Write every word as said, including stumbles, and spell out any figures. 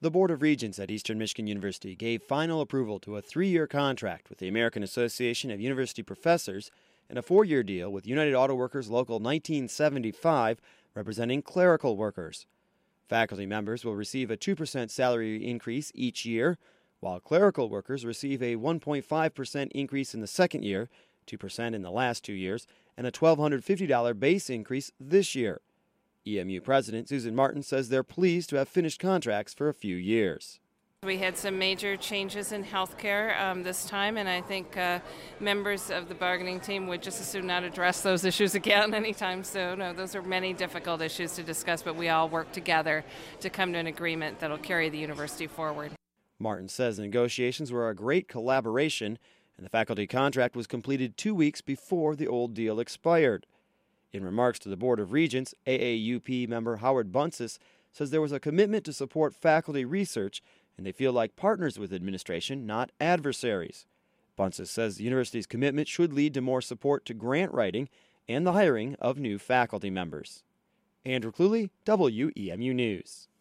The Board of Regents at Eastern Michigan University gave final approval to a three-year contract with the American Association of University Professors and a four-year deal with United Auto Workers Local nineteen seventy-five, representing clerical workers. Faculty members will receive a two percent salary increase each year, while clerical workers receive a one point five percent increase in the second year, two percent in the last two years, and a one thousand two hundred fifty dollars base increase this year. E M U President Susan Martin says they're pleased to have finished contracts for a few years. We had some major changes in health care um, this time, and I think uh, members of the bargaining team would just as soon not address those issues again anytime soon. No, those are many difficult issues to discuss, but we all work together to come to an agreement that will carry the university forward. Martin says the negotiations were a great collaboration, and the faculty contract was completed two weeks before the old deal expired. In remarks to the Board of Regents, A A U P member Howard Bunces says there was a commitment to support faculty research, and they feel like partners with administration, not adversaries. Bunces says the university's commitment should lead to more support to grant writing and the hiring of new faculty members. Andrew Cluley, W E M U News.